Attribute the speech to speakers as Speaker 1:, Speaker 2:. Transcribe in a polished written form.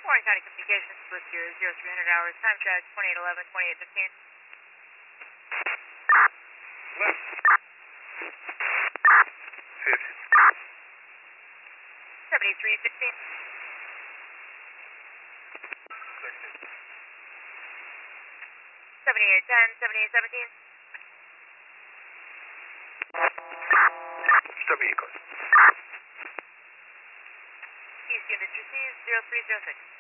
Speaker 1: Warren County Communications, list your 0300 hours, time check 2811, 2815.
Speaker 2: Left. 50.
Speaker 1: 7316. 7810, 7817.
Speaker 2: 78 code.
Speaker 1: East unit received 0306.